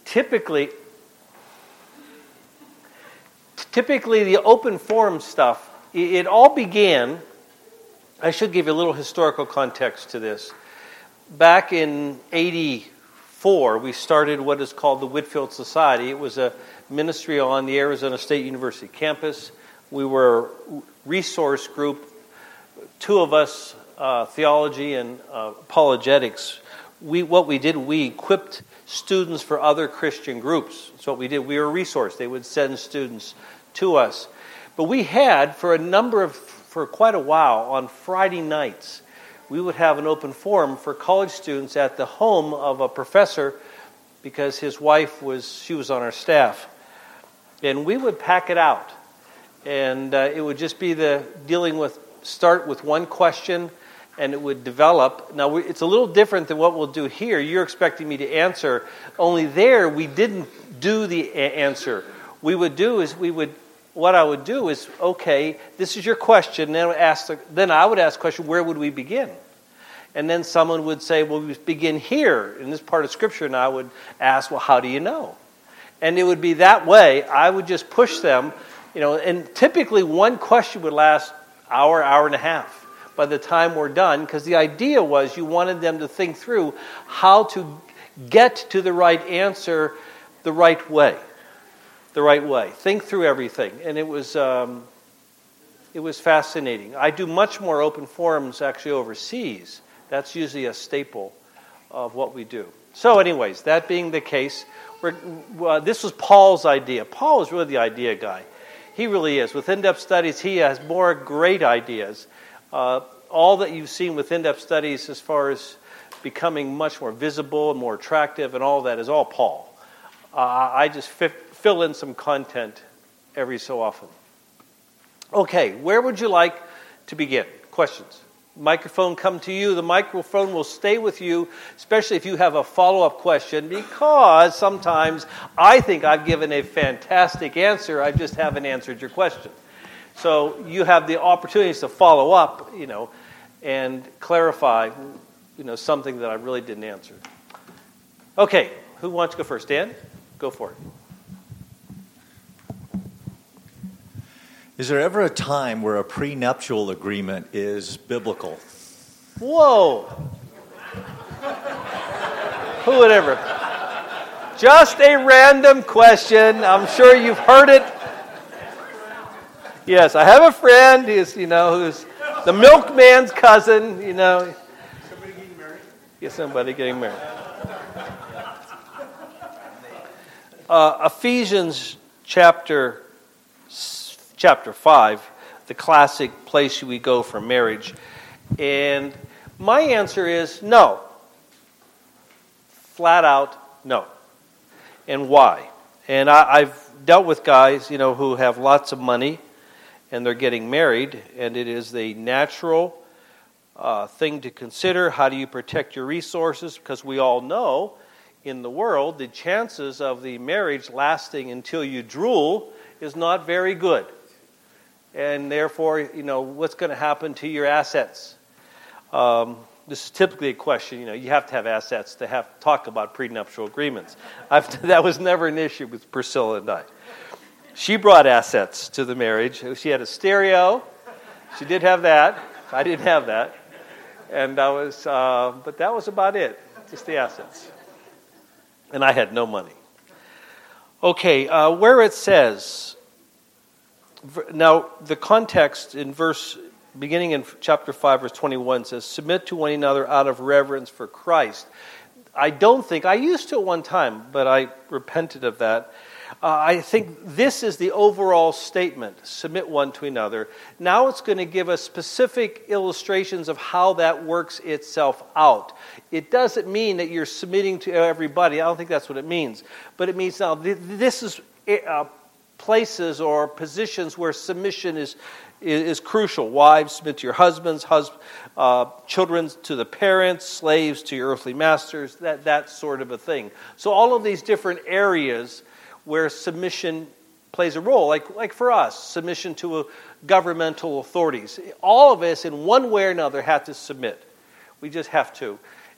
typically the open forum stuff, it all began, I should give you a little historical context to this. Back in 84, we started what is called the Whitefield Society. It was a ministry on the Arizona State University campus. We were a resource group, two of us, theology and apologetics. We equipped students for other Christian groups. That's what we did. We were a resource. They would send students to us. But we had, for quite a while, on Friday nights, we would have an open forum for college students at the home of a professor because his wife was on our staff. And we would pack it out. And it would just be start with one question, and it would develop. Now, it's a little different than what we'll do here. You're expecting me to answer. Only there, we didn't do the answer. What I would do is, okay, this is your question. Then I would ask the question, where would we begin? And then someone would say, well, we begin here in this part of Scripture. And I would ask, well, how do you know? And it would be that way. I would just push them, and typically one question would last hour and a half by the time we're done, because the idea was you wanted them to think through how to get to the right answer the right way. The right way. Think through everything. And it was fascinating. I do much more open forums actually overseas. That's usually a staple of what we do. So anyways, that being the case, this was Paul's idea. Paul is really the idea guy. He really is. With in-depth studies, he has more great ideas. All that you've seen with in-depth studies as far as becoming much more visible and more attractive and all that is all Paul. I just fill in some content every so often. Okay, where would you like to begin? Questions? Microphone come to you. The microphone will stay with you, especially if you have a follow-up question, because sometimes I think I've given a fantastic answer. I just haven't answered your question. So you have the opportunities to follow up, and clarify, something that I really didn't answer. Okay, who wants to go first? Dan? Go for it. Is there ever a time where a prenuptial agreement is biblical? Whoa! Who would ever? Just a random question. I'm sure you've heard it. Yes, I have a friend who's the milkman's cousin, Somebody getting married? Yeah, somebody getting married. Ephesians chapter 5, the classic place we go for marriage. And my answer is no. Flat out, no. And why? And I've dealt with guys, who have lots of money and they're getting married, and it is the natural thing to consider. How do you protect your resources? Because we all know in the world, the chances of the marriage lasting until you drool is not very good. And therefore, what's going to happen to your assets? This is typically a question, you have to have assets to talk about prenuptial agreements. That was never an issue with Priscilla and I. She brought assets to the marriage. She had a stereo. She did have that. I didn't have that. And but that was about it, just the assets. And I had no money. Okay, where it says, now the context in beginning in chapter 5, verse 21 says, submit to one another out of reverence for Christ. I used to at one time, but I repented of that. I think this is the overall statement, submit one to another. Now it's going to give us specific illustrations of how that works itself out. It doesn't mean that you're submitting to everybody. I don't think that's what it means. But it means now this is places or positions where submission is crucial. Wives, submit to your husbands, children to the parents, slaves to your earthly masters, that sort of a thing. So all of these different areas where submission plays a role, like for us, submission to governmental authorities. All of us, in one way or another, have to submit. We just have to.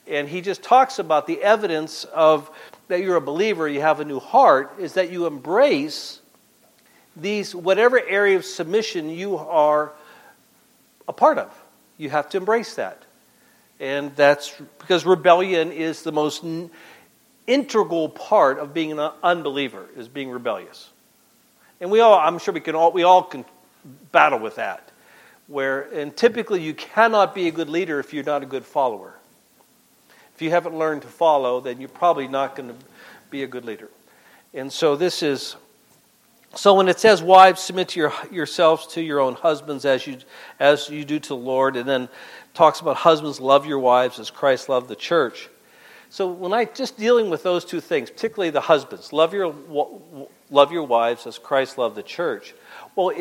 And he just talks about the evidence of that you're a believer, you have a new heart, is that you embrace these, whatever area of submission you are a part of. You have to embrace that. And that's because rebellion is the most integral part of being an unbeliever, is being rebellious. And we all can battle with that. And typically you cannot be a good leader if you're not a good follower. If you haven't learned to follow, then you're probably not going to be a good leader. And so so when it says, wives, submit to yourselves to your own husbands as you do to the Lord, and then talks about husbands, love your wives as Christ loved the church. So when I just dealing with those two things, particularly the husbands, love your wives as Christ loved the church. Well,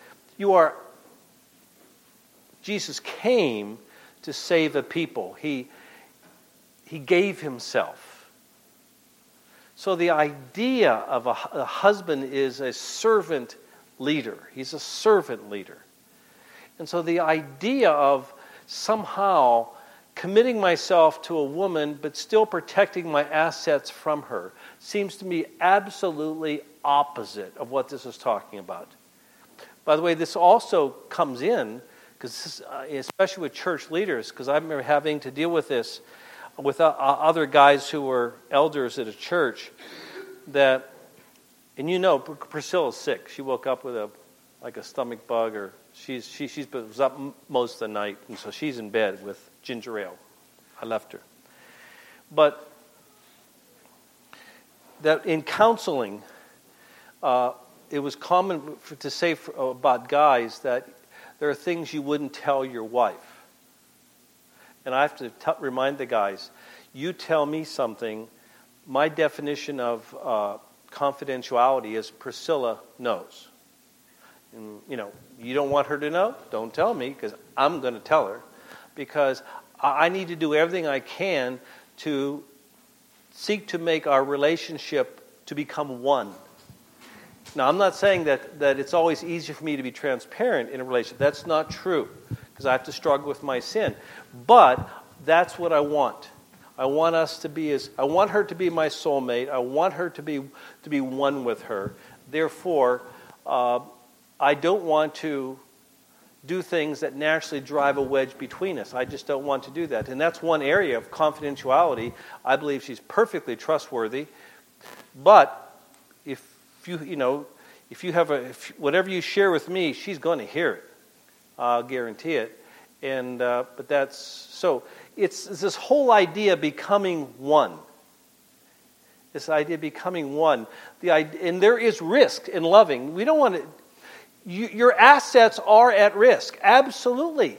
Jesus came to save a people. He gave himself. So the idea of a husband is a servant leader. He's a servant leader. And so the idea of somehow committing myself to a woman but still protecting my assets from her seems to me absolutely opposite of what this is talking about. By the way, this also comes in, because especially with church leaders, because I remember having to deal with this with other guys who were elders at a church, and Priscilla's sick. She woke up with a stomach bug, or she was up most of the night, and so she's in bed with ginger ale. I left her. But that in counseling, it was common to say about guys that there are things you wouldn't tell your wife. And I have to remind the guys, you tell me something, my definition of confidentiality is Priscilla knows. And, you don't want her to know? Don't tell me, because I'm going to tell her. Because I need to do everything I can to seek to make our relationship to become one. Now, I'm not saying that it's always easy for me to be transparent in a relationship. That's not true, because I have to struggle with my sin. But that's what I want. I want her to be my soulmate. I want her to be one with her. Therefore, I don't want to do things that naturally drive a wedge between us. I just don't want to do that. And that's one area of confidentiality. I believe she's perfectly trustworthy. But if whatever you share with me, she's going to hear it. I'll guarantee it. And but that's so. It's this whole idea of becoming one. This idea of becoming one. And there is risk in loving. We don't want to. Your assets are at risk. Absolutely.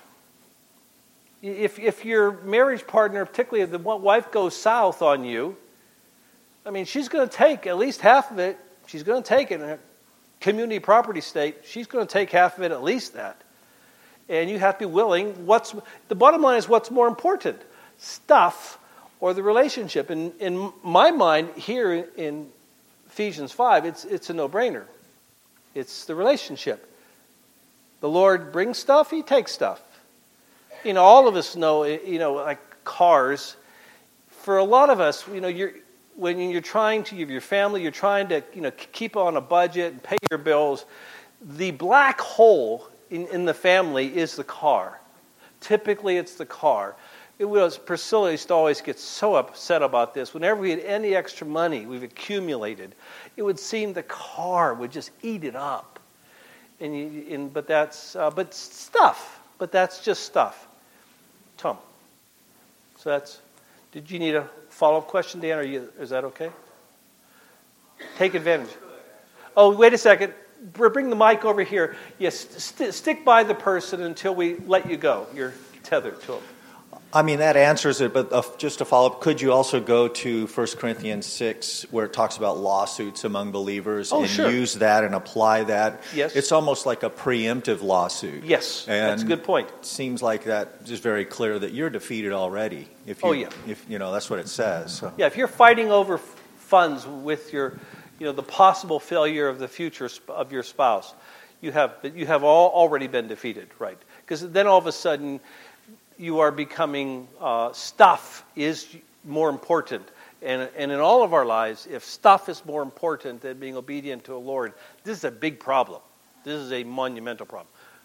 If your marriage partner, particularly the wife, goes south on you, I mean, she's going to take at least half of it. She's going to take it in a community property state. She's going to take half of it, at least that. And you have to be willing. The bottom line is, what's more important, stuff or the relationship? In my mind, here in Ephesians 5, it's a no-brainer. It's the relationship. The Lord brings stuff; He takes stuff. All of us know. Like cars. For a lot of us, when you're trying to give your family, you're trying to keep on a budget and pay your bills. The black hole in the family is the car. Typically, it's the car. Priscilla used to always get so upset about this. Whenever we had any extra money we've accumulated, it would seem the car would just eat it up. But stuff. But that's just stuff. Tom. So did you need a follow-up question, Dan? Is that okay? Take advantage. Oh, wait a second. Bring the mic over here. Yes, stick by the person until we let you go. You're tethered to him. I mean, that answers it, but just to follow up, could you also go to 1 Corinthians 6, where it talks about lawsuits among believers, sure. Use that and apply that? Yes. It's almost like a preemptive lawsuit. Yes, that's a good point. It seems like that is very clear that you're defeated already. If that's what it says. So. Yeah, if you're fighting over funds with your, the possible failure of the future of your spouse, you have already been defeated, right? Because then all of a sudden, you are becoming, stuff is more important. And in all of our lives, if stuff is more important than being obedient to the Lord, this is a big problem. This is a monumental problem.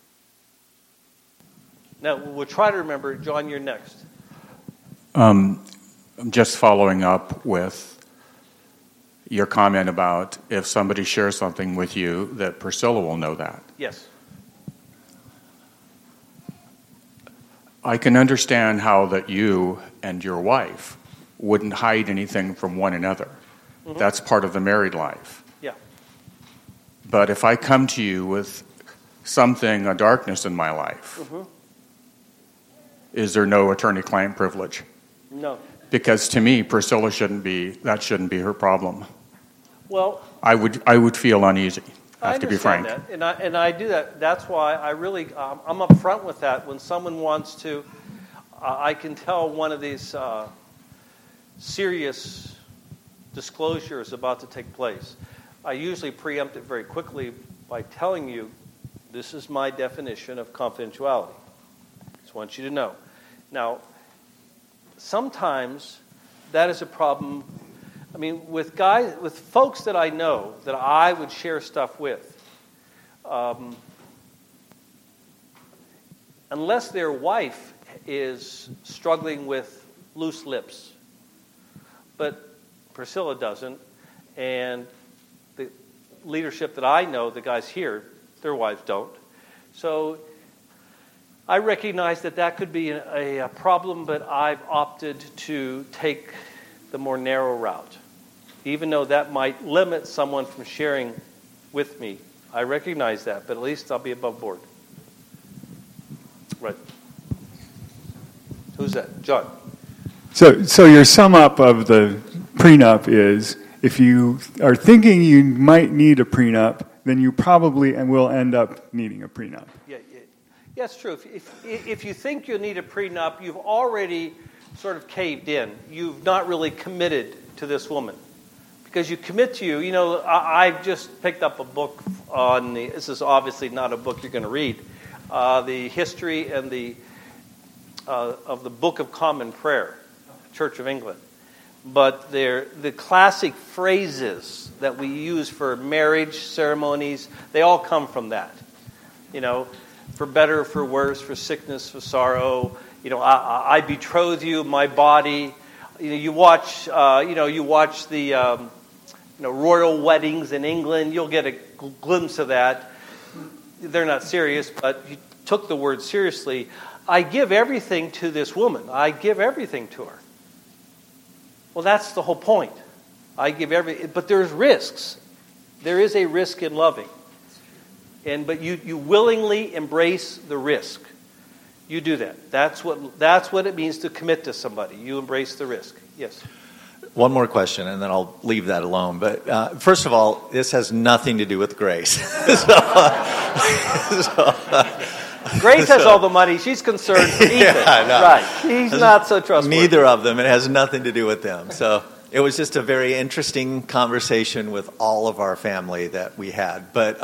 Now, we'll try to remember. John, you're next. I'm just following up with your comment about if somebody shares something with you, that Priscilla will know that. Yes. I can understand how that you and your wife wouldn't hide anything from one another. Mm-hmm. That's part of the married life. Yeah. But if I come to you with something, a darkness in my life, mm-hmm. is there no attorney-client privilege? No. Because to me, Priscilla shouldn't be her problem. Well, I would feel uneasy. I have to be frank. That. And I do that. That's why I really I'm up front with that. When someone wants to, I can tell one of these serious disclosure is about to take place. I usually preempt it very quickly by telling you, this is my definition of confidentiality. Just want you to know. Now, sometimes that is a problem. I mean, with folks that I know that I would share stuff with, unless their wife is struggling with loose lips, but Priscilla doesn't, and the leadership that I know, the guys here, their wives don't. So I recognize that could be a problem, but I've opted to take the more narrow route. Even though that might limit someone from sharing with me. I recognize that, but at least I'll be above board. Right. Who's that? John. So your sum up of the prenup is, if you are thinking you might need a prenup, then you probably will end up needing a prenup. Yeah, it's true. If you think you'll need a prenup, you've already sort of caved in. You've not really committed to this woman. Because you commit to I've just picked up a book on this is obviously not a book you're going to read, the history and of the Book of Common Prayer, Church of England. But the classic phrases that we use for marriage ceremonies, they all come from that. For better, for worse, for sickness, for sorrow. I betroth you, my body. You watch the royal weddings in England. You'll get a glimpse of that. They're not serious, but you took the word seriously. I give everything to this woman. I give everything to her. Well, that's the whole point. I give but there's risks. There is a risk in loving. But you willingly embrace the risk. You do that. That's what it means to commit to somebody. You embrace the risk. Yes. One more question, and then I'll leave that alone. But first of all, this has nothing to do with Grace. Grace has all the money. She's concerned for Ethan. Yeah, no. Right. He's not so trustworthy. Neither of them. It has nothing to do with them. So it was just a very interesting conversation with all of our family that we had. But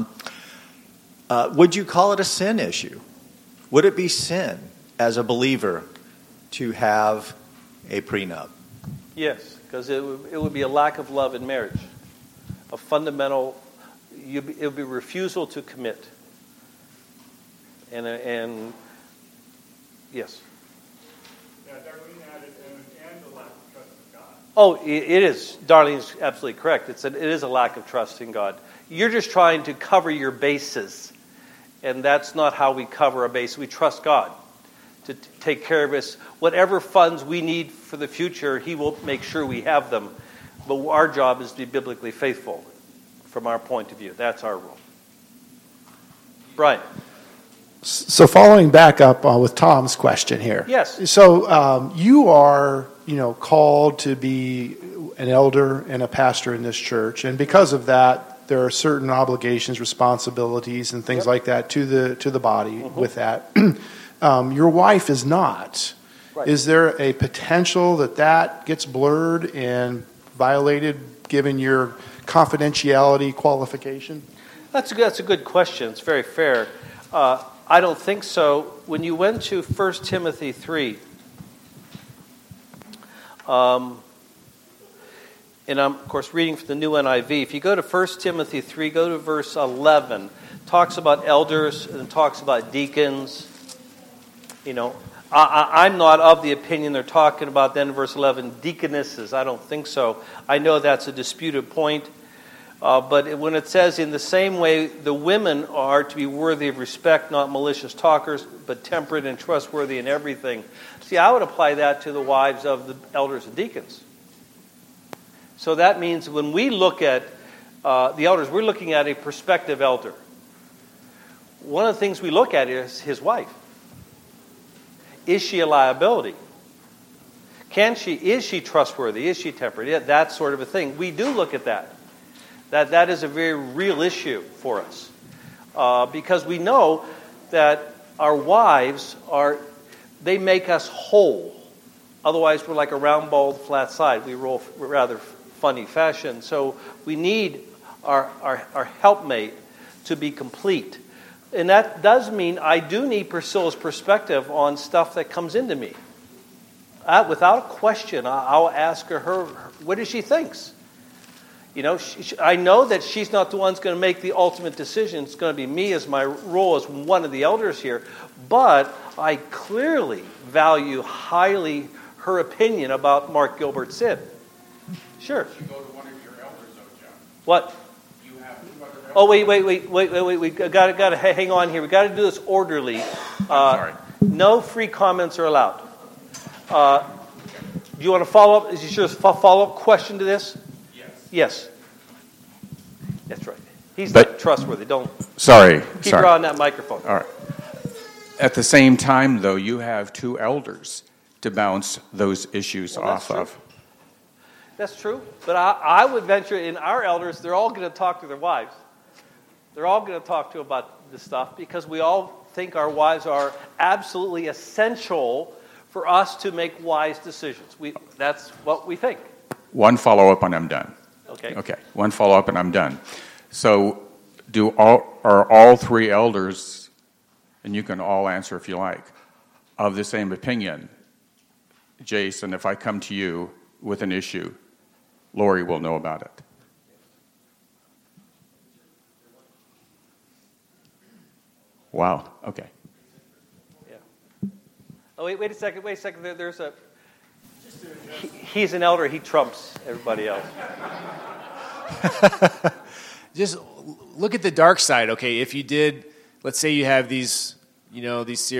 would you call it a sin issue? Would it be sin as a believer to have a prenup? Yes, because it would be a lack of love in marriage. A fundamental, it would be refusal to commit. And yes. Yeah, Darlene added, and the lack of trust in God. Oh, it is. Darlene's absolutely correct. It is a lack of trust in God. You're just trying to cover your bases. And that's not how we cover a base. We trust God to take care of us. Whatever funds we need for the future, He will make sure we have them. But our job is to be biblically faithful from our point of view. That's our role. Brian. So following back up with Tom's question here. Yes. So you are, called to be an elder and a pastor in this church. And because of that, there are certain obligations, responsibilities, and things like that to the body with that. Your wife is not. Right. Is there a potential that gets blurred and violated given your confidentiality qualification? That's a good question. It's very fair. I don't think so. When you went to 1 Timothy 3, and I'm, of course, reading from the New NIV. If you go to 1 Timothy 3, go to verse 11. It talks about elders and it talks about deacons. You know, I'm not of the opinion they're talking about then in verse 11, deaconesses. I don't think so. I know that's a disputed point. But when it says, in the same way, the women are to be worthy of respect, not malicious talkers, but temperate and trustworthy in everything. See, I would apply that to the wives of the elders and deacons. So that means when we look at the elders, we're looking at a prospective elder. One of the things we look at is his wife. Is she a liability? Is she trustworthy? Is she temperate? Yeah, that sort of a thing. We do look at that. That is a very real issue for us. Because we know that our wives they make us whole. Otherwise, we're like a round ball with a flat side. We roll rather funny fashion. So we need our helpmate to be complete. And that does mean I do need Priscilla's perspective on stuff that comes into me. Without a question, I'll ask her what does she thinks? You know, I know that she's not the one who's going to make the ultimate decision. It's going to be me as my role as one of the elders here. But I clearly value highly her opinion about Mark Gilbert's sin. Sure. You go to one of your elders, though, John. What? You have two other elders. Oh, wait. We got to hang on here. We got to do this orderly. Sorry. No free comments are allowed. Do you want to follow up? Is this your follow-up question to this? Yes. That's right. He's not trustworthy. Don't. Sorry. Keep her on that microphone. All right. At the same time, though, you have two elders to bounce those issues off of. That's true. But I would venture in our elders, they're all going to talk to their wives. They're all going to talk to about this stuff because we all think our wives are absolutely essential for us to make wise decisions. That's what we think. One follow-up and I'm done. Okay. One follow-up and I'm done. So are all three elders, and you can all answer if you like, of the same opinion? Jason, if I come to you with an issue, Lori will know about it. Wow. Okay. Yeah. Oh, wait a second. There's a... He's an elder. He trumps everybody else. Just look at the dark side. Okay, if you did, let's say you have these, you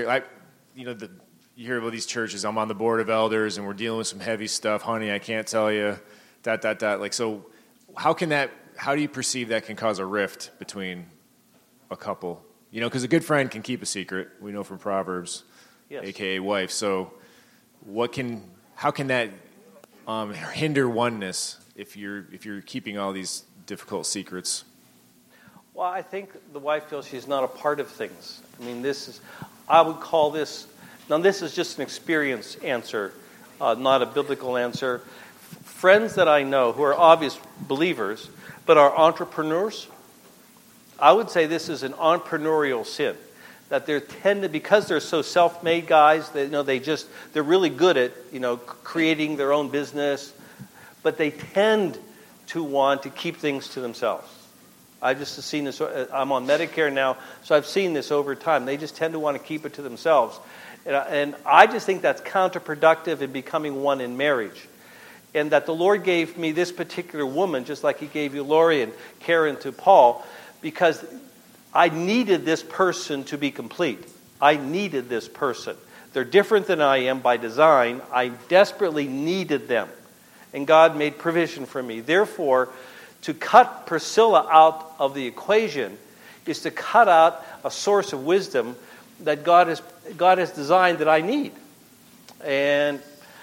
hear about these churches. I'm on the board of elders, and we're dealing with some heavy stuff. Honey, I can't tell you. ... Like, so, how do you perceive that can cause a rift between a couple? You know, because a good friend can keep a secret. We know from Proverbs, yes. AKA wife. So, how can that hinder oneness if you're keeping all these difficult secrets? Well, I think the wife feels she's not a part of things. I mean, I would call this, now this is just an experience answer, not a biblical answer. Friends that I know who are obvious believers, but are entrepreneurs, I would say this is an entrepreneurial sin. That because they're so self-made guys, they're really good at, creating their own business, but they tend to want to keep things to themselves. I've just seen this. I'm on Medicare now, so I've seen this over time. They just tend to want to keep it to themselves. And I just think that's counterproductive in becoming one in marriage. And that the Lord gave me this particular woman, just like He gave you Lori and Karen to Paul, because I needed this person to be complete. I needed this person. They're different than I am by design. I desperately needed them. And God made provision for me. Therefore, to cut Priscilla out of the equation is to cut out a source of wisdom that God has designed that I need. And,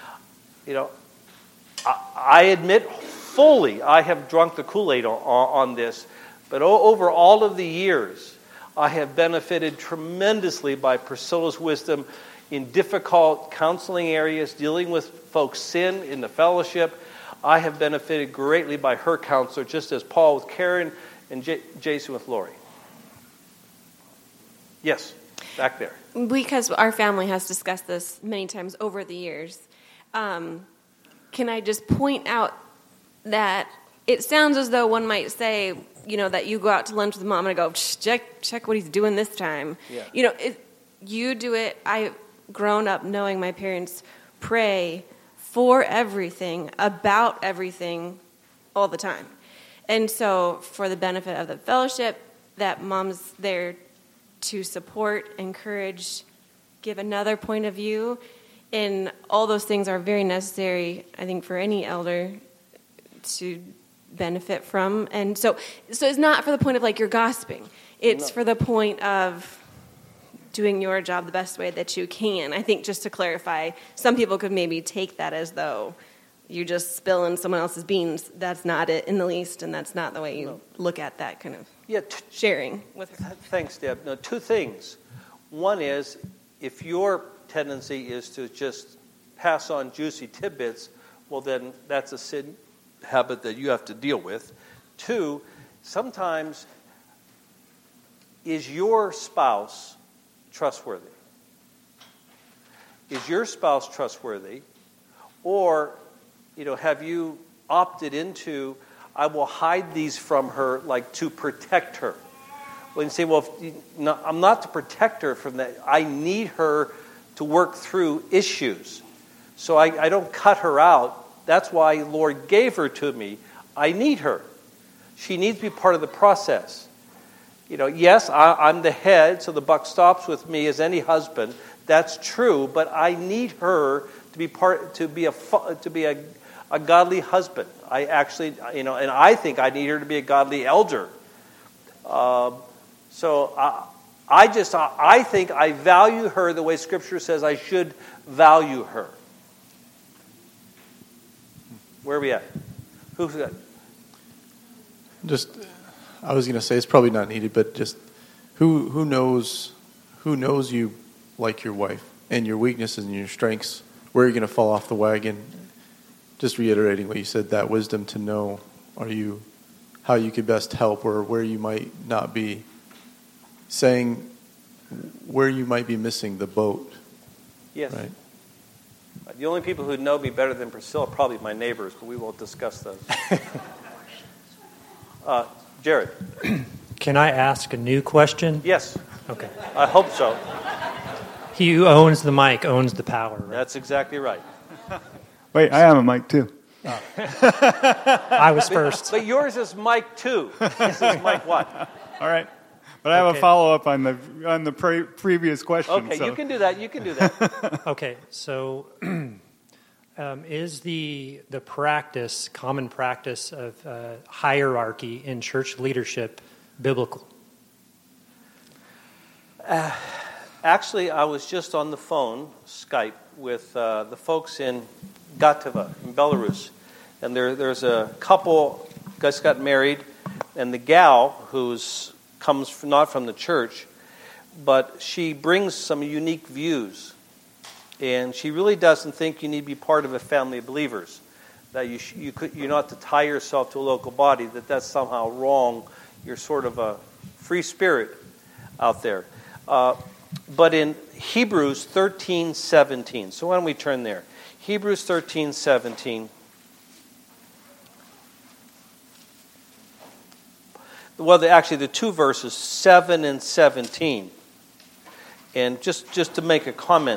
I admit fully I have drunk the Kool-Aid on this. But over all of the years, I have benefited tremendously by Priscilla's wisdom in difficult counseling areas, dealing with folks' sin in the fellowship. I have benefited greatly by her counsel, just as Paul with Karen and Jason with Lori. Yes? Back there. Because our family has discussed this many times over the years, can I just point out that it sounds as though one might say, that you go out to lunch with mom and I go, check what he's doing this time. Yeah. You do it. I've grown up knowing my parents pray for everything, about everything, all the time. And so for the benefit of the fellowship, that mom's there to support, encourage, give another point of view. And all those things are very necessary, I think, for any elder to benefit from. And so it's not for the point of like you're gossiping. It's for the point of doing your job the best way that you can. I think just to clarify, some people could maybe take that as though you just spilling someone else's beans. That's not it in the least, and that's not the way you look at that kind of sharing with her. Thanks, Deb. No, two things. One is, if your tendency is to just pass on juicy tidbits, well, then that's a sin habit that you have to deal with. Two, sometimes is your spouse trustworthy? Is your spouse trustworthy? Or, have you opted into, I will hide these from her, like to protect her? Well, you say, well, I'm not to protect her from that. I need her to work through issues. So I don't cut her out. That's why the Lord gave her to me. I need her. She needs to be part of the process. Yes, I'm the head, so the buck stops with me as any husband. That's true, but I need her to be a godly husband. I actually, and I think I need her to be a godly elder. So I think I value her the way Scripture says I should value her. Where are we at? Who's got? I was going to say it's probably not needed, but just who knows you like your wife and your weaknesses and your strengths, where you're going to fall off the wagon. Just reiterating what you said, that wisdom to know how you could best help, or where you might not be saying, where you might be missing the boat. Yes. Right? The only people who know me better than Priscilla are probably my neighbors, but we won't discuss those. Jared. Can I ask a new question? Yes. Okay. I hope so. He who owns the mic owns the power, right? That's exactly right. Wait, I have a mic too. I was first. But yours is mic 2. This is mic 1. All right. But I have a follow-up on the previous question. Okay, so. You can do that. Okay, so is the common practice of hierarchy in church leadership biblical? Actually, I was just on the phone, Skype, with the folks in Gatava, in Belarus. And there's a couple, guys got married, and the gal comes not from the church, but she brings some unique views. And she really doesn't think you need to be part of a family of believers, that you're not to tie yourself to a local body, that's somehow wrong. You're sort of a free spirit out there. But in Hebrews 13:17, so why don't we turn there? Hebrews 13:17. Well, actually, the two verses, 7 and 17. And just to make a comment,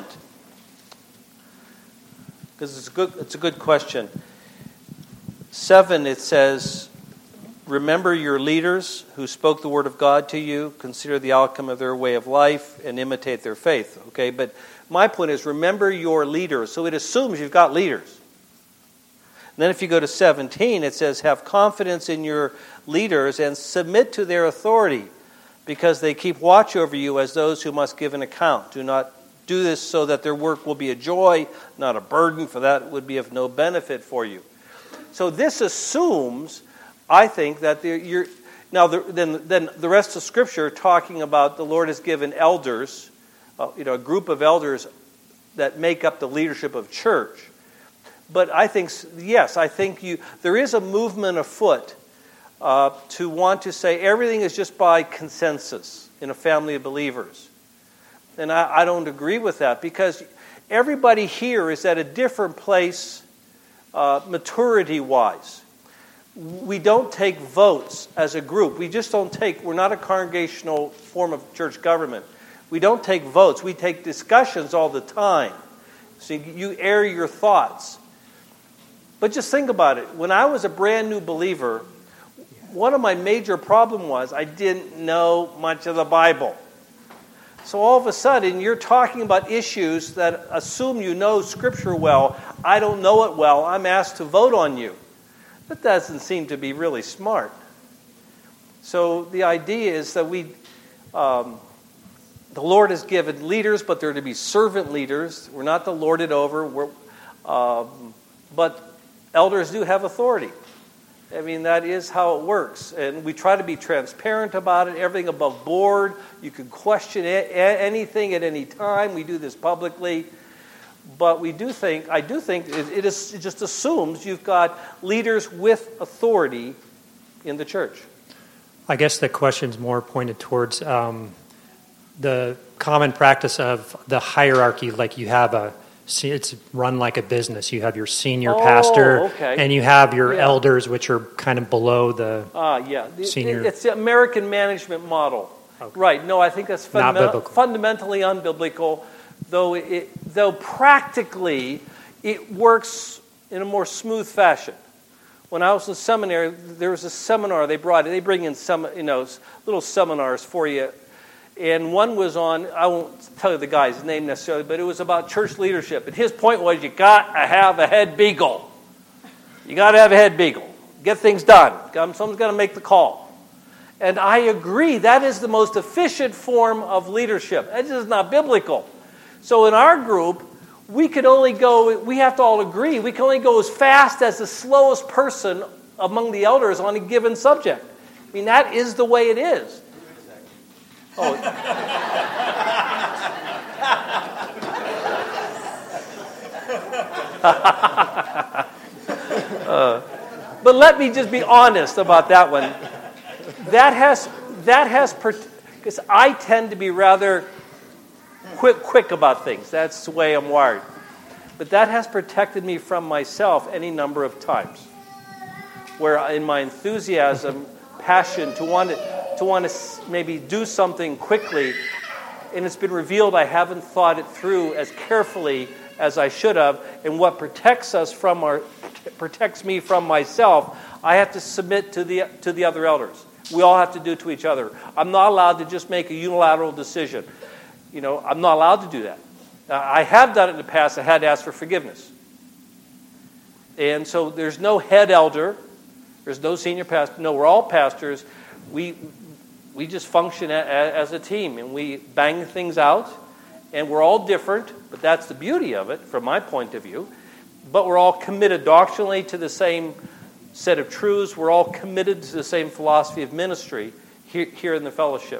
because it's a good question. 7, it says, remember your leaders who spoke the word of God to you, consider the outcome of their way of life, and imitate their faith. Okay, but my point is, remember your leaders. So it assumes you've got leaders. And then if you go to 17, it says, have confidence in your leaders and submit to their authority, because they keep watch over you as those who must give an account. Do not do this so that their work will be a joy, not a burden, for that would be of no benefit for you. So this assumes, I think, that then the rest of Scripture talking about the Lord has given elders, a group of elders that make up the leadership of church. But I think, yes, there is a movement afoot to want to say everything is just by consensus in a family of believers. And I don't agree with that, because everybody here is at a different place maturity-wise. We don't take votes as a group. We just don't take, we're not a congregational form of church government. We don't take votes. We take discussions all the time. So you air your thoughts. But just think about it. When I was a brand new believer, one of my major problems was I didn't know much of the Bible. So all of a sudden, you're talking about issues that assume you know Scripture well. I don't know it well. I'm asked to vote on you. That doesn't seem to be really smart. So the idea is that the Lord has given leaders, but they're to be servant leaders. We're not to lord it over. But elders do have authority. I mean, that is how it works. And we try to be transparent about it, everything above board. You can question anything at any time. We do this publicly. But I do think it just assumes you've got leaders with authority in the church. I guess the question's more pointed towards the common practice of the hierarchy, like you have it's run like a business. You have your senior pastor, and you have your elders, which are kind of below the senior. It's the American management model. Okay. Right. No, I think that's fundamentally unbiblical, though practically it works in a more smooth fashion. When I was in seminary, there was a seminar they bring in some little seminars for you. And one was on, I won't tell you the guy's name necessarily, but it was about church leadership. And his point was, you got to have a head beagle. You got to have a head beagle. Get things done. Someone's got to make the call. And I agree, that is the most efficient form of leadership. That is not biblical. So in our group, we have to all agree, we can only go as fast as the slowest person among the elders on a given subject. I mean, that is the way it is. Oh. But let me just be honest about that one. That has because I tend to be rather quick about things. That's the way I'm wired. But that has protected me from myself any number of times, where in my enthusiasm, passion to want to maybe do something quickly, and it's been revealed I haven't thought it through as carefully as I should have, and what protects me from myself, I have to submit to the other elders. We all have to do to each other. I'm not allowed to just make a unilateral decision. I'm not allowed to do that. I have done it in the past. I had to ask for forgiveness. And so there's no head elder. There's no senior pastor. No, we're all pastors. We just function as a team, and we bang things out, and we're all different, but that's the beauty of it from my point of view. But we're all committed doctrinally to the same set of truths. We're all committed to the same philosophy of ministry here in the fellowship.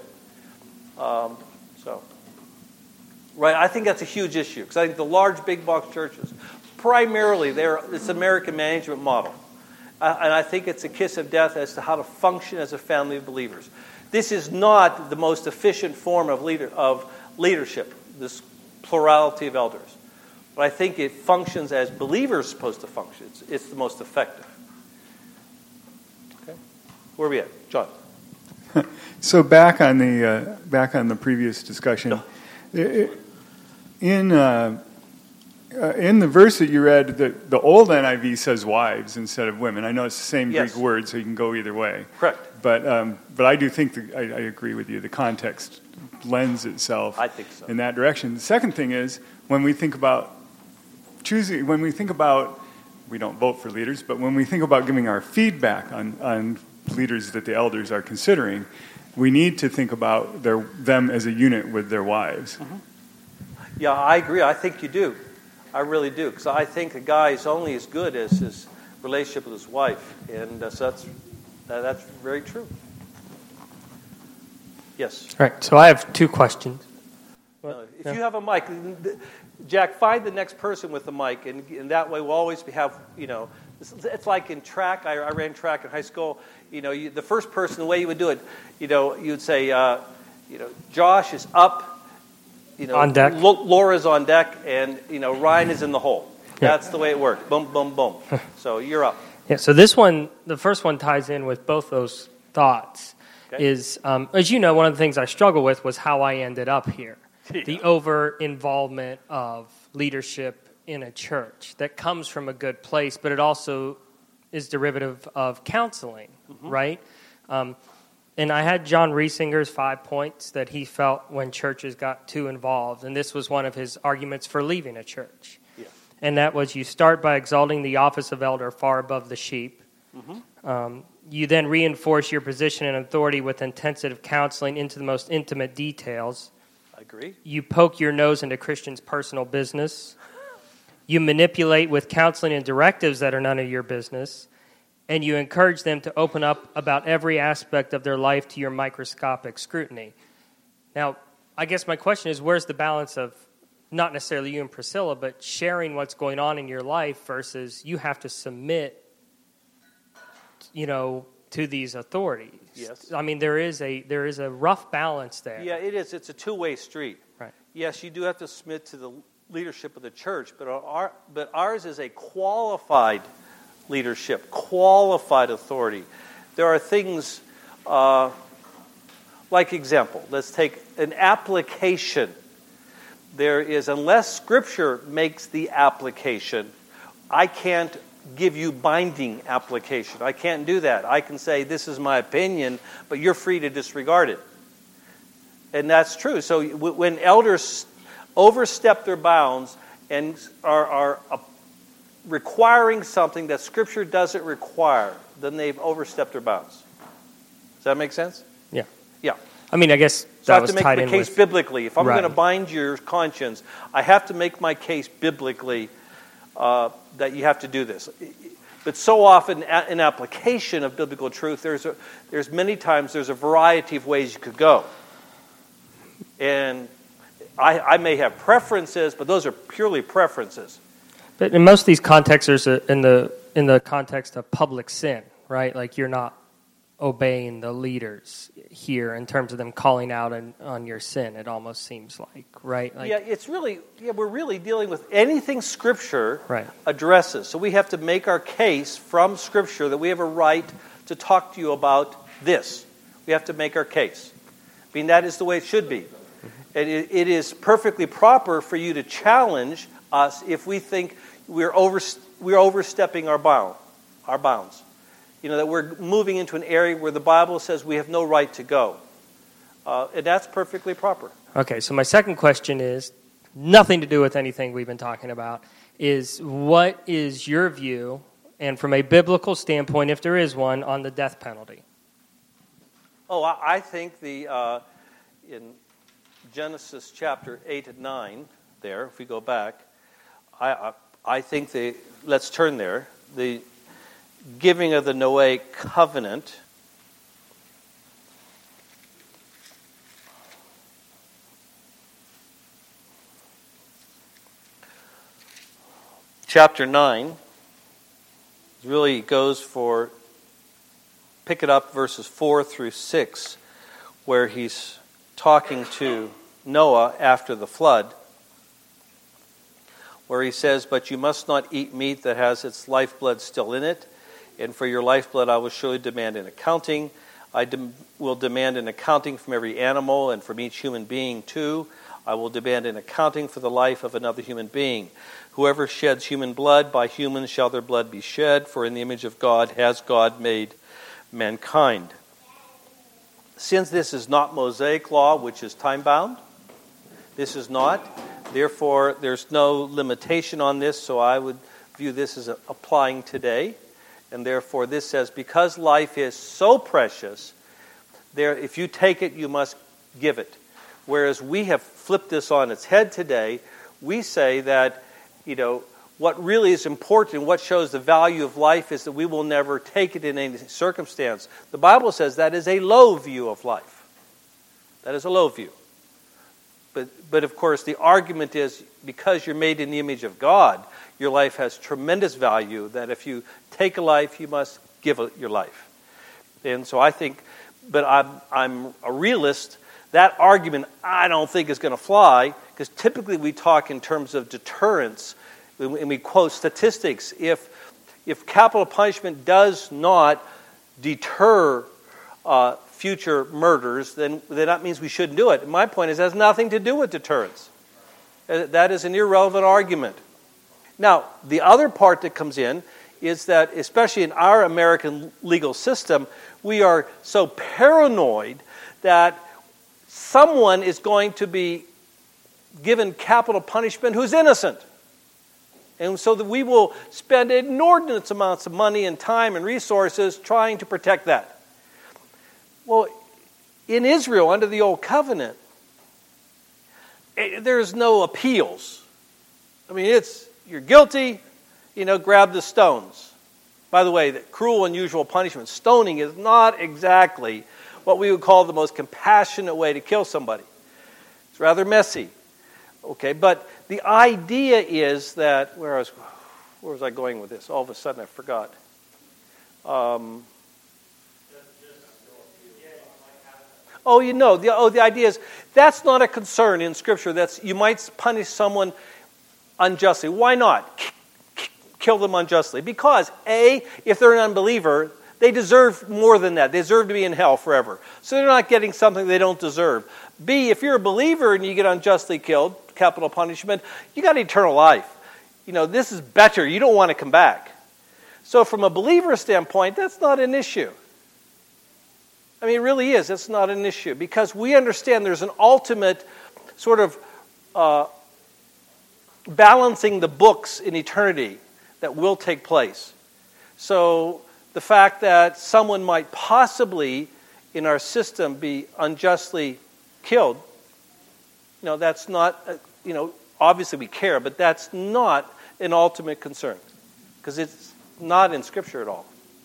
Right, I think that's a huge issue, because I think the large big box churches, primarily it's an American management model. And I think it's a kiss of death as to how to function as a family of believers. This is not the most efficient form of leadership, this plurality of elders. But I think it functions as believers are supposed to function. It's the most effective. Okay, where are we at, John? So back on the previous discussion, in the verse that you read, the old NIV says wives instead of women. I know it's the same Greek word, so you can go either way. Correct. But I do think I agree with you. The context lends itself in that direction. The second thing is when we think about we don't vote for leaders, but when we think about giving our feedback on leaders that the elders are considering, we need to think about them as a unit with their wives. Mm-hmm. Yeah, I agree. I think you do. I really do, because I think a guy is only as good as his relationship with his wife, and so that's very true. Yes. All right. So I have two questions. If you have a mic, Jack, find the next person with the mic, and that way we'll always have, it's like in track. I ran track in high school. The first person, the way you would do it, you'd say, Josh is up, On deck. Laura's on deck, and Ryan is in the hole. That's the way it works. Boom, boom, boom. So you're up. Yeah, so this one, the first one ties in with both those thoughts. Okay. Is, as you know, one of the things I struggle with was how I ended up here. Yeah. The over-involvement of leadership in a church that comes from a good place, but it also is derivative of counseling, right? And I had John Riesinger's 5 points that he felt when churches got too involved, and this was one of his arguments for leaving a church. Yeah. And that was, you start by exalting the office of elder far above the sheep. You then reinforce your position and authority with intensive counseling into the most intimate details. I agree. You poke your nose into Christians' personal business. You manipulate with counseling and directives that are none of your business. And you encourage them to open up about every aspect of their life to your microscopic scrutiny. Now, I guess my question is, where's the balance of not necessarily you and Priscilla, but sharing what's going on in your life versus you have to submit, to these authorities? Yes. I mean, there is a rough balance there. Yeah, it is. It's a two-way street. Right. Yes, you do have to submit to the leadership of the church, but ours is a qualified leadership, qualified authority. There are things, like example, let's take an application. There is, unless Scripture makes the application, I can't give you binding application. I can't do that. I can say, this is my opinion, but you're free to disregard it. And that's true. So when elders overstep their bounds and are requiring something that Scripture doesn't require, then they've overstepped their bounds. Does that make sense? Yeah. Yeah. I mean, I guess So I that have was to make tied my in case with... biblically. If I'm Right. going to bind your conscience, I have to make my case biblically that you have to do this. But so often in application of biblical truth, there's many times there's a variety of ways you could go. And I may have preferences, but those are purely preferences. But in most of these contexts, there's in the context of public sin, right? Like you're not obeying the leaders here in terms of them calling out on your sin. It almost seems like, right? Like, We're really dealing with anything Scripture Right. addresses. So we have to make our case from Scripture that we have a right to talk to you about this. We have to make our case. I mean, that is the way it should be. And it is perfectly proper for you to challenge us if we think we're overstepping our bounds. That we're moving into an area where the Bible says we have no right to go. And that's perfectly proper. Okay, so my second question is, nothing to do with anything we've been talking about, is what is your view, and from a biblical standpoint, if there is one, on the death penalty? Oh, I think in Genesis chapter 8 and 9, there, if we go back, I think let's turn there, the giving of the Noahic covenant, chapter 9 really goes for, pick it up verses 4 through 6, where he's talking to Noah after the flood, where he says, "But you must not eat meat that has its lifeblood still in it, and for your lifeblood I will surely demand an accounting. I will demand an accounting from every animal, and from each human being too. I will demand an accounting for the life of another human being. Whoever sheds human blood, by humans shall their blood be shed, for in the image of God has God made mankind." Since this is not Mosaic law, which is time-bound, this is not, therefore there's no limitation on this, so I would view this as applying today. And therefore this says, because life is so precious, if you take it, you must give it. Whereas we have flipped this on its head today, we say that, what really is important, what shows the value of life, is that we will never take it in any circumstance. The Bible says that is a low view of life. That is a low view. But of course, the argument is, because you're made in the image of God, your life has tremendous value, that if you take a life, you must give your life. And so I think, but I'm a realist, that argument I don't think is going to fly, because typically we talk in terms of deterrence, and we quote statistics. If capital punishment does not deter future murders, then that means we shouldn't do it. My point is, it has nothing to do with deterrence. That is an irrelevant argument. Now, the other part that comes in is that, especially in our American legal system, we are so paranoid that someone is going to be given capital punishment who's innocent. And so that we will spend inordinate amounts of money and time and resources trying to protect that. Well, in Israel, under the Old Covenant, there's no appeals. I mean, you're guilty, grab the stones. By the way, the cruel, unusual punishment, stoning, is not exactly what we would call the most compassionate way to kill somebody. It's rather messy. Okay, but the idea is that, where was I going with this? All of a sudden I forgot. The idea is that's not a concern in Scripture. You might punish someone unjustly. Why not? Kill them unjustly. Because, A, if they're an unbeliever, they deserve more than that. They deserve to be in hell forever. So they're not getting something they don't deserve. B, if you're a believer and you get unjustly killed, capital punishment, you got eternal life. This is better. You don't want to come back. So from a believer standpoint, that's not an issue. I mean, it really is. It's not an issue because we understand there's an ultimate sort of balancing the books in eternity that will take place. So the fact that someone might possibly in our system be unjustly killed, that's not, obviously we care, but that's not an ultimate concern because it's not in Scripture at all.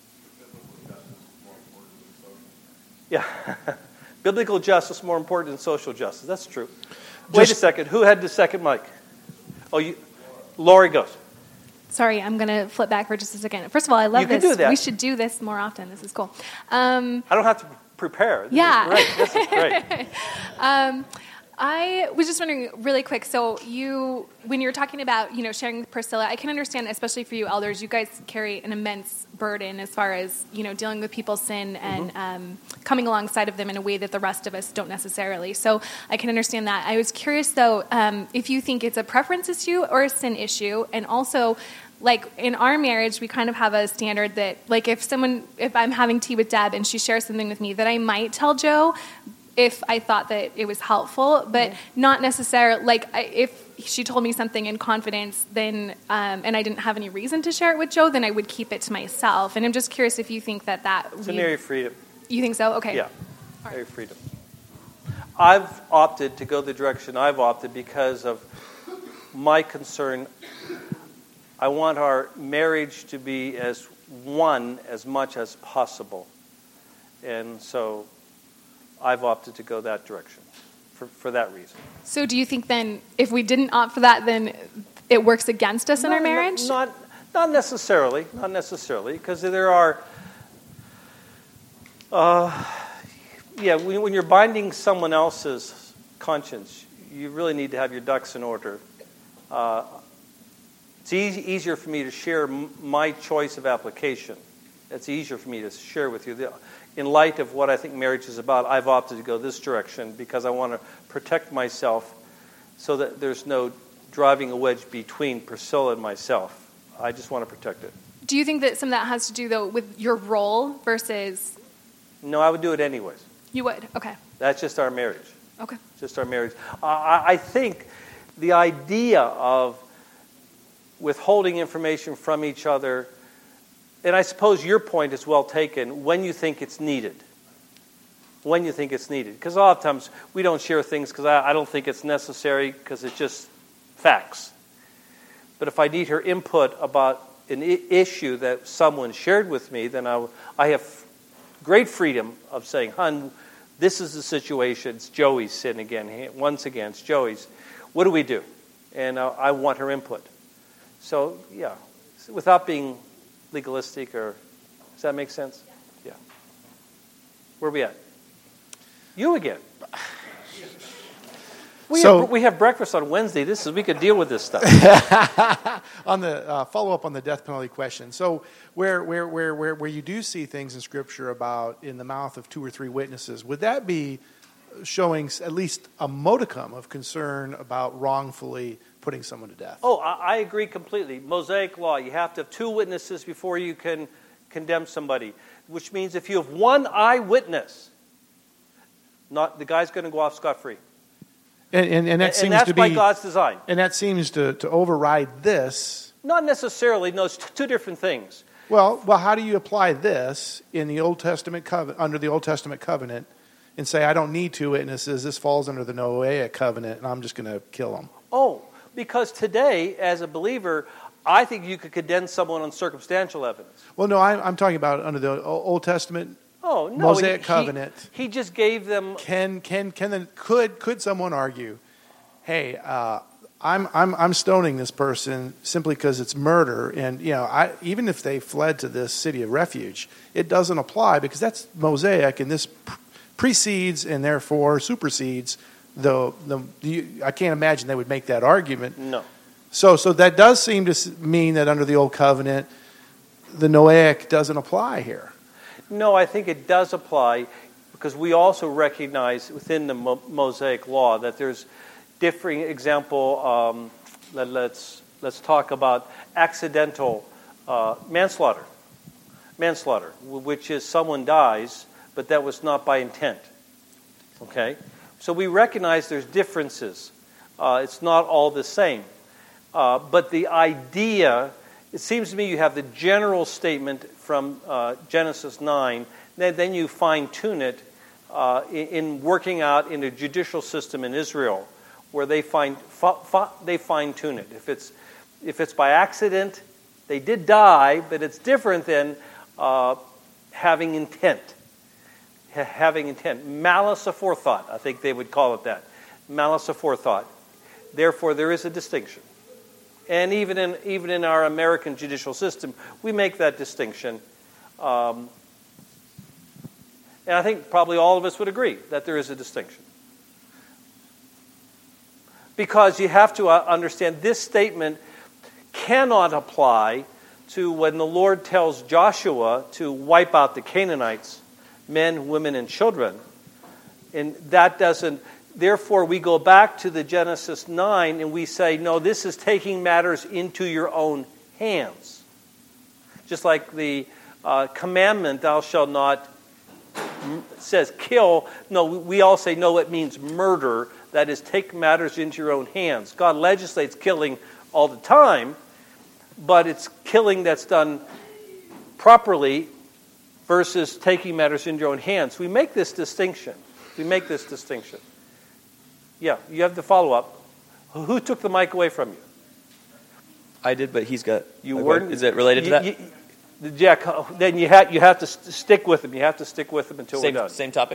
Yeah. Biblical justice is more important than social justice. That's true. Wait a second. Who had the second mic? Lori goes. Sorry, I'm going to flip back for just a second. First of all, I love this. Do that. We should do this more often. This is cool. I don't have to prepare. This is great. I was just wondering really quick, so when you're talking about, sharing with Priscilla, I can understand, especially for you elders, you guys carry an immense burden as far as, dealing with people's sin and coming alongside of them in a way that the rest of us don't necessarily. So I can understand that. I was curious, though, if you think it's a preference issue or a sin issue, and also, like, in our marriage, we kind of have a standard that, like, if I'm having tea with Deb and she shares something with me that I might tell Joe if I thought that it was helpful, but not necessarily, like, if she told me something in confidence, then, and I didn't have any reason to share it with Joe, then I would keep it to myself. And I'm just curious if you think that it's an area of freedom. You think so? Okay. Yeah, area of freedom. I've opted to go the direction I've opted because of my concern. I want our marriage to be as one as much as possible. And so I've opted to go that direction for that reason. So do you think then, if we didn't opt for that, then it works against us in our marriage? Not necessarily. Not necessarily, because there are... when you're binding someone else's conscience, you really need to have your ducks in order. It's easier for me to share my choice of application. It's easier for me to share with you. In light of what I think marriage is about, I've opted to go this direction because I want to protect myself so that there's no driving a wedge between Priscilla and myself. I just want to protect it. Do you think that some of that has to do, though, with your role versus... No, I would do it anyways. You would? Okay. That's just our marriage. Okay. Just our marriage. I think the idea of withholding information from each other, and I suppose your point is well taken, when you think it's needed. When you think it's needed. Because a lot of times we don't share things because I don't think it's necessary because it's just facts. But if I need her input about an issue that someone shared with me, then I have great freedom of saying, "Hun, this is the situation. It's Joey's sin again. Once again, it's Joey's. What do we do?" And I want her input. So, yeah, without being legalistic, or does that make sense? Yeah. Where are we at? You again. We have breakfast on Wednesday. We could deal with this stuff. On the follow-up on the death penalty question. So where you do see things in Scripture about in the mouth of 2 or 3 witnesses, would that be showing at least a modicum of concern about wrongfully putting someone to death? Oh, I agree completely. Mosaic law, you have to have 2 witnesses before you can condemn somebody, which means if you have 1 eyewitness, the guy's going to go off scot-free. And that seems that's to be by God's design. And that seems to override this. Not necessarily. No, it's 2 different things. Well, how do you apply this in the Old Testament under the Old Testament covenant, and say I don't need 2 witnesses? This falls under the Noahic covenant, and I'm just going to kill them. Oh, because today, as a believer, I think you could condemn someone on circumstantial evidence. Well, no, I'm talking about under the Old Testament. Oh no, Mosaic covenant. He just gave them. Could someone argue, hey, I'm stoning this person simply because it's murder, and even if they fled to this city of refuge, it doesn't apply because that's Mosaic, and this precedes and therefore supersedes I can't imagine they would make that argument. No. So that does seem to mean that under the Old Covenant, the Noahic doesn't apply here. No, I think it does apply because we also recognize within the Mosaic law that there's differing example. Let's talk about accidental manslaughter, which is someone dies, but that was not by intent. Okay, so we recognize there's differences. It's not all the same, but the idea. It seems to me you have the general statement from Genesis 9, then you fine-tune it in working out in a judicial system in Israel, where they fine-tune it. If it's by accident, they did die, but it's different than having intent. Having intent. Malice aforethought, I think they would call it that. Malice aforethought. Therefore, there is a distinction. And even in our American judicial system, we make that distinction. And I think probably all of us would agree that there is a distinction. Because you have to understand this statement cannot apply to when the Lord tells Joshua to wipe out the Canaanites, men, women, and children. And that doesn't... Therefore, we go back to the Genesis 9 and we say, no, this is taking matters into your own hands. Just like the commandment, thou shalt not, says kill. No, we all say, no, it means murder. That is, take matters into your own hands. God legislates killing all the time, but it's killing that's done properly versus taking matters into your own hands. We make this distinction. Yeah, you have the follow-up. Who took the mic away from you? I did, but he's got... You weren't... Is it related to that? Jack, then you have to stick with him. You have to stick with him until we're done. Same topic?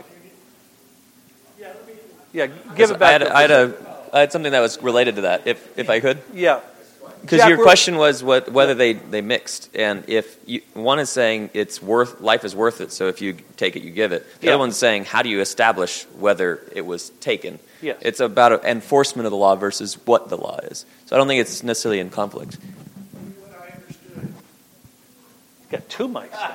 Yeah, give it back. I had something that was related to that, if I could. Yeah. Because your question was whether they mixed, and if one is saying life is worth it, so if you take it, you give it. The other one's saying, how do you establish whether it was taken? Yes. It's about enforcement of the law versus what the law is. So I don't think it's necessarily in conflict. You got 2 mics.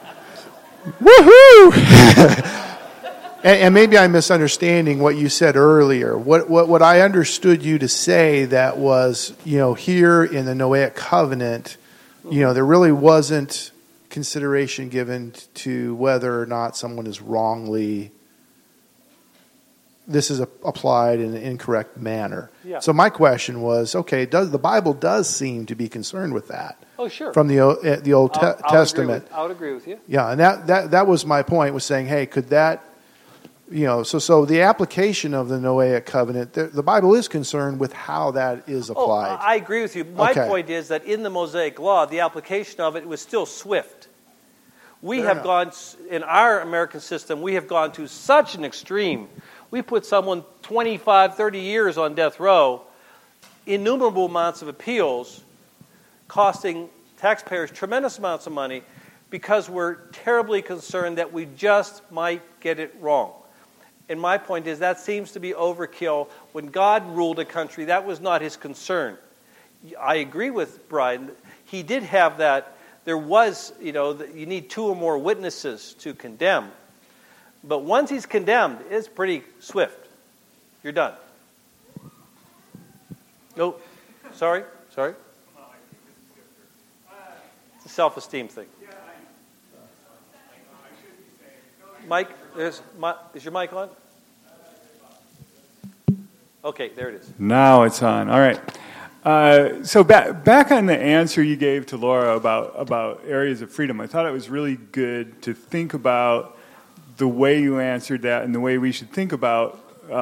Woohoo! And maybe I'm misunderstanding what you said earlier. What I understood you to say that was, here in the Noahic covenant, there really wasn't consideration given to whether or not someone is wrongly. This is applied in an incorrect manner. Yeah. So my question was, okay, the Bible does seem to be concerned with that? Oh, sure. From the Old Testament. I would agree with you. Yeah, and that was my point. Was saying, hey, could that? So the application of the Noahic covenant, the Bible is concerned with how that is applied. I agree with you. My point is that in the Mosaic law, the application of it was still swift. We have gone, in our American system, we have gone to such an extreme. We put someone 25, 30 years on death row, innumerable amounts of appeals, costing taxpayers tremendous amounts of money because we're terribly concerned that we just might get it wrong. And my point is that seems to be overkill. When God ruled a country, that was not his concern. I agree with Brian. He did have that. There was, you need 2 or more witnesses to condemn. But once he's condemned, it's pretty swift. You're done. No, sorry. It's a self-esteem thing. Mike, is your mic on? Okay, there it is. Now it's on. All right. So back on the answer you gave to Laura about areas of freedom, I thought it was really good to think about the way you answered that and the way we should think about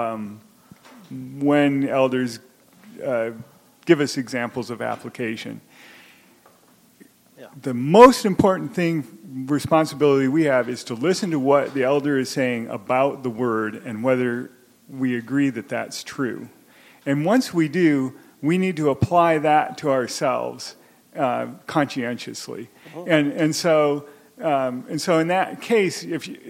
when elders give us examples of application. Yeah. The most important responsibility we have is to listen to what the elder is saying about the word and whether we agree that that's true. And once we do, we need to apply that to ourselves conscientiously. Mm-hmm. And so in that case,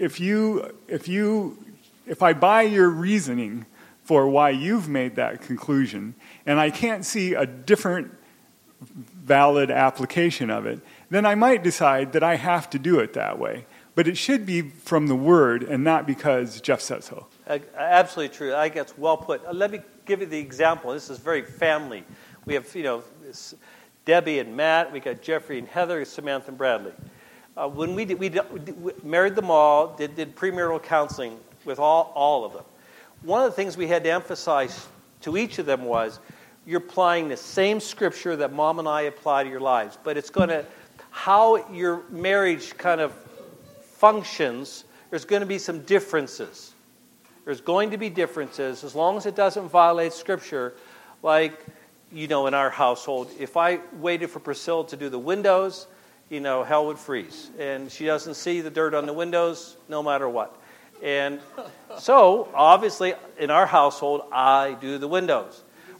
if I buy your reasoning for why you've made that conclusion, and I can't see a different valid application of it, then I might decide that I have to do it that way. But it should be from the Word and not because Jeff says so. Absolutely true. I think it's well put. Let me give you the example. This is very family. We have, Debbie and Matt. We got Jeffrey and Heather, Samantha and Bradley. When we married them all, did premarital counseling with all of them. One of the things we had to emphasize to each of them was you're applying the same scripture that Mom and I apply to your lives, but it's going to, how your marriage kind of functions, there's going to be some differences. There's going to be differences as long as it doesn't violate scripture. Like, in our household, if I waited for Priscilla to do the windows, hell would freeze. And she doesn't see the dirt on the windows no matter what. And so, obviously, in our household, I do the windows.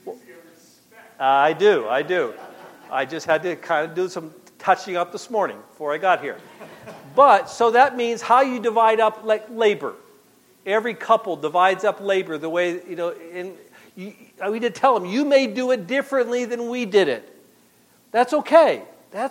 I do. I just had to kind of do some touching up this morning before I got here. But, so that means how you divide up labor. Every couple divides up labor the way, we did tell them, you may do it differently than we did it. That's okay.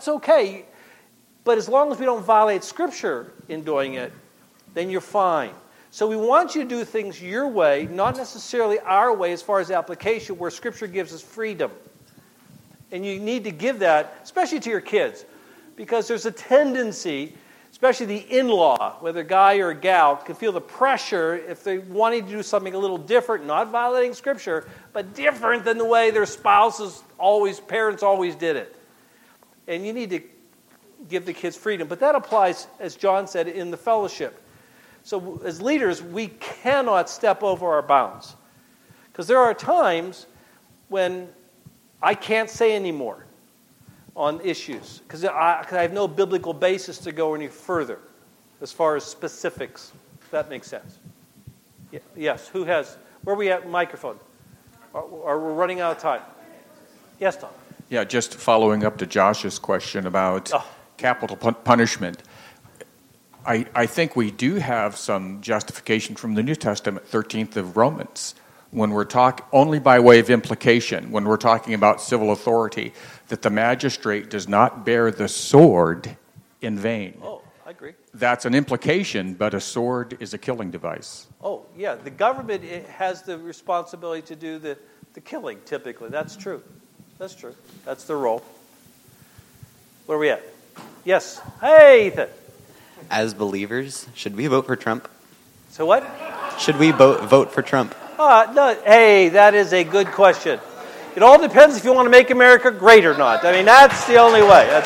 But as long as we don't violate Scripture in doing it, then you're fine. So we want you to do things your way, not necessarily our way as far as application, where Scripture gives us freedom. And you need to give that, especially to your kids, because there's a tendency, especially the in-law, whether a guy or a gal, can feel the pressure if they're wanting to do something a little different, not violating Scripture, but different than the way their parents always did it. And you need to give the kids freedom. But that applies, as John said, in the fellowship. So as leaders, we cannot step over our bounds. Because there are times when I can't say anymore on issues. Because I have no biblical basis to go any further as far as specifics. If that makes sense. Yes, where are we at microphone? Are we running out of time? Yes, Tom. Yeah, just following up to Josh's question about capital punishment. I think we do have some justification from the New Testament, 13th of Romans, when we're only by way of implication, when we're talking about civil authority, that the magistrate does not bear the sword in vain. Oh, I agree. That's an implication, but a sword is a killing device. Oh, yeah, the government has the responsibility to do the killing, typically. That's true. That's their role. Where are we at? Yes. Hey, Ethan. As believers, should we vote for Trump? So what? Should we vote for Trump? No. Hey, that is a good question. It all depends if you want to make America great or not. I mean, that's the only way.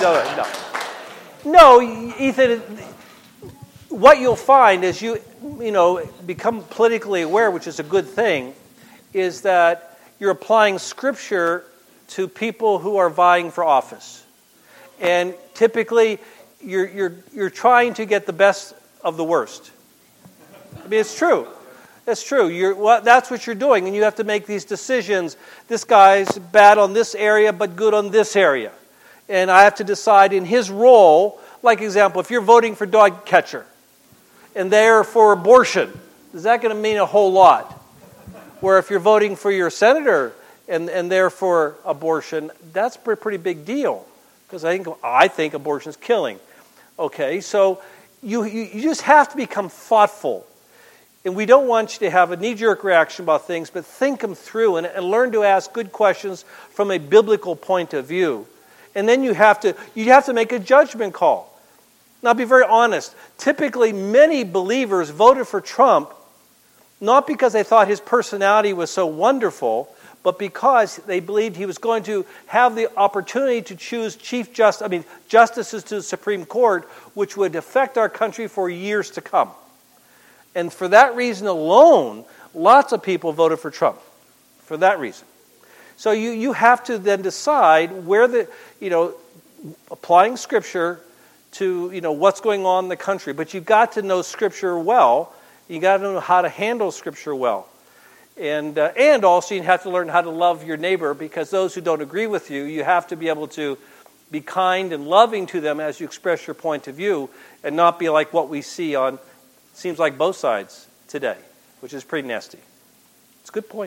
No, Ethan, what you'll find as you become politically aware, which is a good thing, is that you're applying Scripture to people who are vying for office. And typically, you're trying to get the best of the worst. I mean, it's true. That's true. That's what you're doing, and you have to make these decisions. This guy's bad on this area, but good on this area. And I have to decide in his role, like example, if you're voting for dog catcher, and they're for abortion, is that going to mean a whole lot? Where if you're voting for your senator and they're for abortion, that's a pretty big deal. Because I think abortion is killing. Okay, so you just have to become thoughtful. And we don't want you to have a knee-jerk reaction about things, but think them through and learn to ask good questions from a biblical point of view. And then you have to make a judgment call. Now, be very honest. Typically, many believers voted for Trump not because they thought his personality was so wonderful, but because they believed he was going to have the opportunity to choose justices to the Supreme Court, which would affect our country for years to come. And for that reason alone, lots of people voted for Trump. For that reason. So you have to then decide where applying Scripture to, what's going on in the country. But you've got to know Scripture well. You've got to know how to handle Scripture well. And also you have to learn how to love your neighbor, because those who don't agree with you, you have to be able to be kind and loving to them as you express your point of view, and not be like what we see on, seems like both sides today, which is pretty nasty. It's a good point.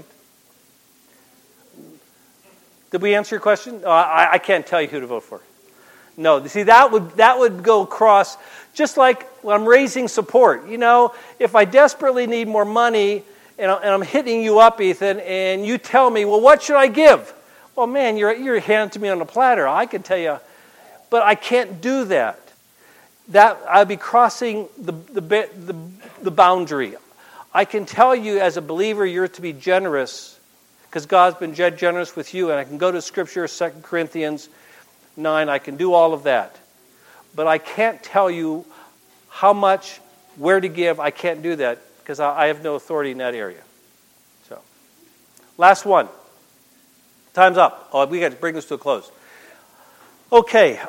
Did we answer your question? I can't tell you who to vote for. No, see, that would go across, just like when I'm raising support. If I desperately need more money, and I'm hitting you up, Ethan, and you tell me, well, what should I give? Well, man, you're handing to me on a platter. I can tell you, but I can't do that. That I'd be crossing the boundary. I can tell you as a believer, you're to be generous, because God's been generous with you, and I can go to Scripture, 2 Corinthians 9, I can do all of that. But I can't tell you how much, where to give. I can't do that, because I have no authority in that area. So, last one. Time's up. We got to bring this to a close. Okay.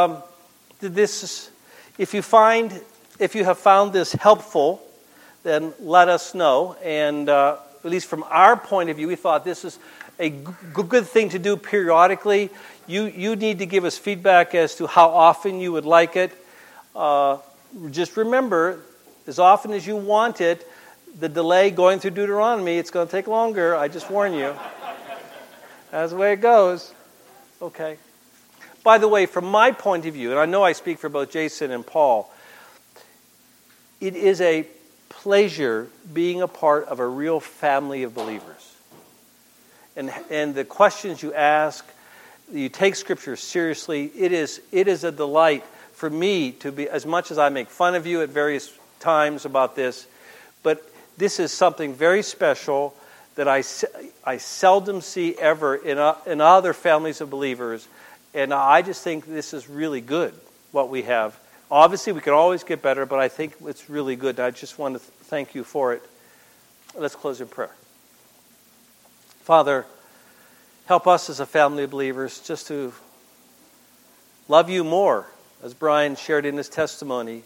If you have found this helpful, then let us know. And at least from our point of view, we thought this is a good thing to do periodically. You need to give us feedback as to how often you would like it. Just remember, as often as you want it, the delay going through Deuteronomy, it's going to take longer. I just warn you. That's the way it goes. Okay. By the way, from my point of view, and I know I speak for both Jason and Paul, it is a pleasure being a part of a real family of believers. And the questions you ask, you take Scripture seriously. It is a delight for me to be, as much as I make fun of you at various times about this, but this is something very special that I seldom see ever in other families of believers. And I just think this is really good, what we have. Obviously, we can always get better, but I think it's really good. And I just want to thank you for it. Let's close in prayer. Father, help us as a family of believers just to love you more, as Brian shared in his testimony.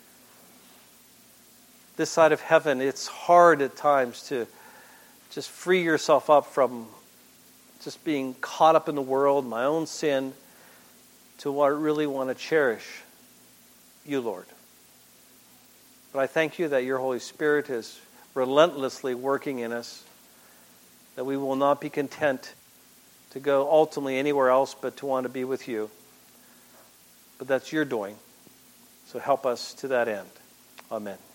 This side of heaven, it's hard at times to just free yourself up from just being caught up in the world, my own sin, to what I really want to cherish you, Lord. But I thank you that your Holy Spirit is relentlessly working in us, that we will not be content to go ultimately anywhere else but to want to be with you. But that's your doing. So help us to that end. Amen.